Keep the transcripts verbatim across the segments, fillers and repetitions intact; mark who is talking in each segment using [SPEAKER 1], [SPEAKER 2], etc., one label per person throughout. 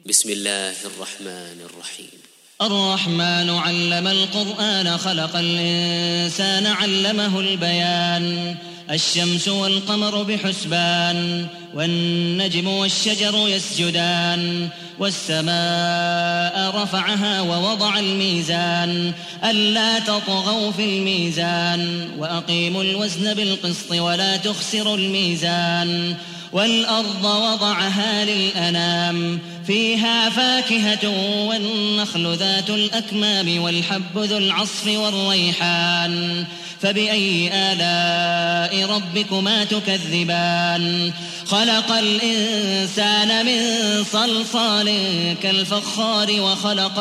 [SPEAKER 1] بسم الله الرحمن الرحيم.
[SPEAKER 2] الرحمن علم القرآن خلق الإنسان علمه البيان. الشمس والقمر بحسبان والنجم والشجر يسجدان والسماء رفعها ووضع الميزان ألا تطغوا في الميزان وأقيموا الوزن بالقسط ولا تخسروا الميزان والأرض وضعها للأنام فيها فاكهة والنخل ذات الأكمام والحب ذو العصف والريحان فبأي آلاء ربكما تكذبان خلق الإنسان من صلصال كالفخار وخلق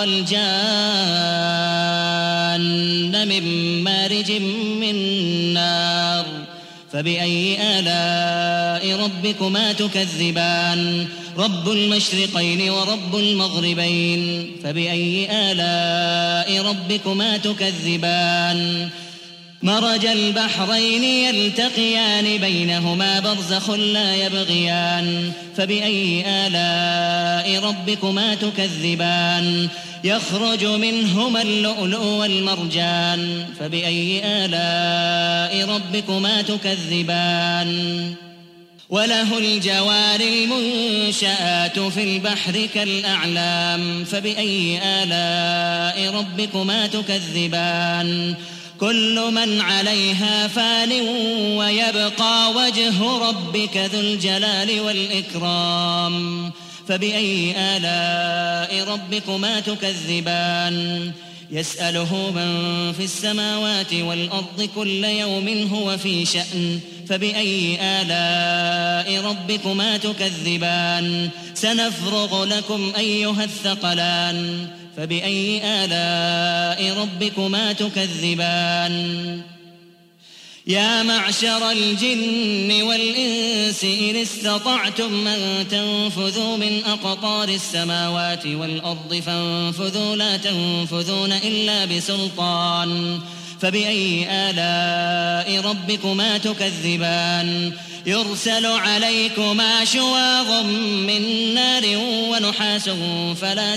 [SPEAKER 2] الجان من مارج من نار فبأي آلاء ربكما تكذبان رب المشرقين ورب المغربين فبأي آلاء ربكما تكذبان مرج البحرين يلتقيان بينهما برزخ لا يبغيان فبأي آلاء ربكما تكذبان يخرج منهما اللؤلؤ والمرجان فبأي آلاء ربكما تكذبان وله الجوار المنشآت في البحر كالأعلام فبأي آلاء ربكما تكذبان كل من عليها فان ويبقى وجه ربك ذو الجلال والإكرام فبأي آلاء ربكما تكذبان يسأله من في السماوات والأرض كل يوم هو في شأن فبأي آلاء ربكما تكذبان سنفرغ لكم أيها الثقلان فبأي آلاء ربكما تكذبان يا معشر الجن والإنس إن استطعتم أن تنفذوا من أقطار السماوات والأرض فانفذوا لا تنفذون إلا بسلطان فبأي آلاء ربكما تكذبان يرسل عليكما شواظ من نار ونحاس فلا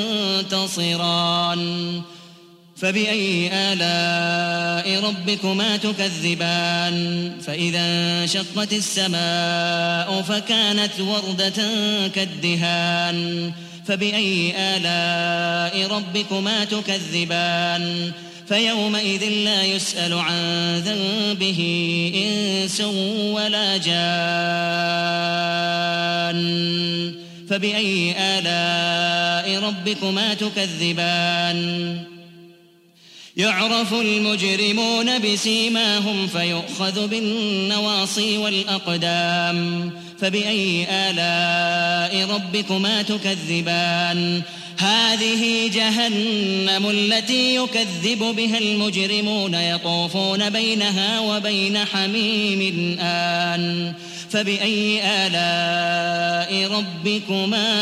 [SPEAKER 2] تنتصران فبأي آلاء ربكما تكذبان فإذا انشقت السماء فكانت وردة كالدهان فبأي آلاء ربكما تكذبان فيومئذ لا يسأل عن ذنبه إنس ولا جان فبأي آلاء ربكما تكذبان يعرف المجرمون بسيماهم فيؤخذ بالنواصي والأقدام فبأي آلاء ربكما تكذبان هذه جهنم التي يكذب بها المجرمون يطوفون بينها وبين حميم آن فبأي آلاء ربكما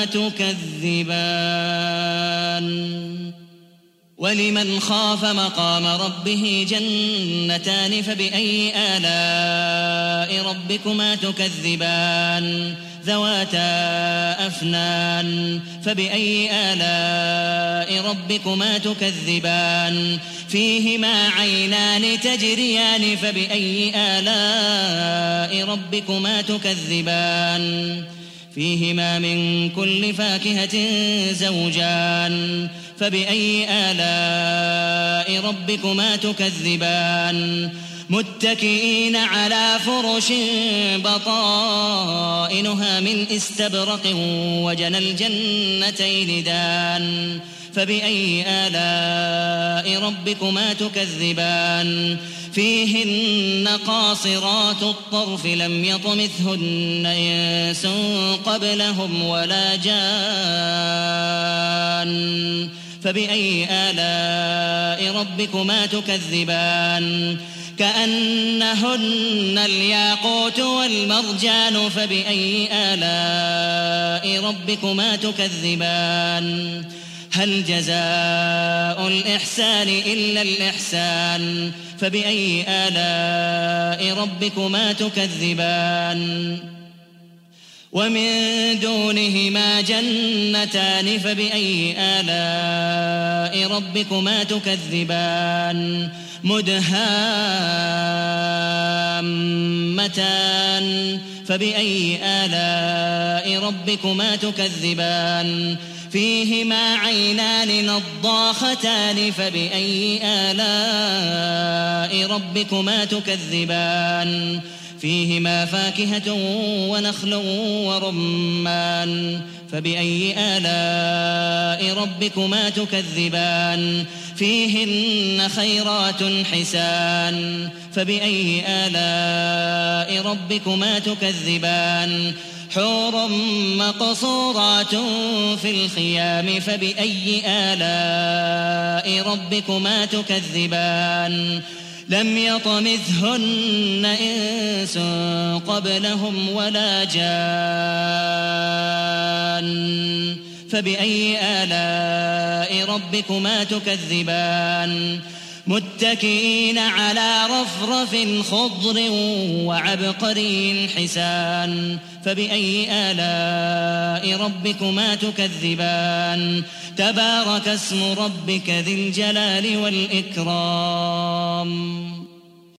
[SPEAKER 2] تكذبان ولمن خاف مقام ربه جنتان فبأي آلاء ربكما تكذبان ذواتا أفنان فبأي آلاء ربكما تكذبان فيهما عينان تجريان فبأي آلاء ربكما تكذبان فيهما من كل فاكهة زوجان فبأي آلاء ربكما تكذبان متكئين على فرش بطائنها من استبرق وجنى الجنتين دان فبأي آلاء ربكما تكذبان فيهن قاصرات الطرف لم يطمثهن إنس قبلهم ولا جان فبأي آلاء ربكما تكذبان كأنهن الياقوت والمرجان فبأي آلاء ربكما تكذبان هل جزاء الإحسان إلا الإحسان فبأي آلاء ربكما تكذبان ومن دونهما جنتان فبأي آلاء ربكما تكذبان مدهامتان فبأي آلاء ربكما تكذبان فيهما عينان نضاختان فبأي آلاء ربكما تكذبان فيهما فاكهة ونخل ورمان فبأي آلاء ربكما تكذبان فيهن خيرات حسان فبأي آلاء ربكما تكذبان حور مقصورات في الخيام فبأي آلاء ربكما تكذبان لم يطمثهن إنس قبلهم ولا جان فبأي آلاء ربكما تكذبان متكئين على رفرف خضر وعبقري حسان فبأي آلاء ربكما تكذبان تبارك اسم ربك ذي الجلال والإكرام.